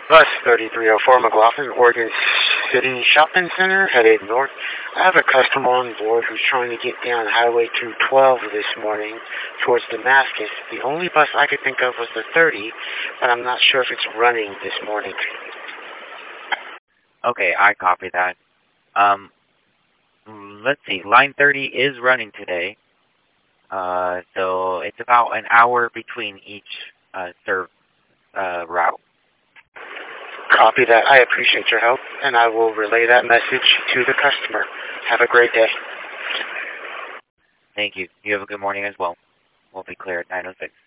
Bus 3304 McLaughlin, Oregon City Shopping Center, headed north. I have a customer on board who's trying to get down Highway 212 this morning towards Damascus. The only bus I could think of was the 30, but I'm not sure if it's running this morning. Okay, I copy that. Let's see, line 30 is running today. So it's about an hour between each served route. Copy that. I appreciate your help, and I will relay that message to the customer. Have a great day. Thank you. You have a good morning as well. We'll be clear at 9:06.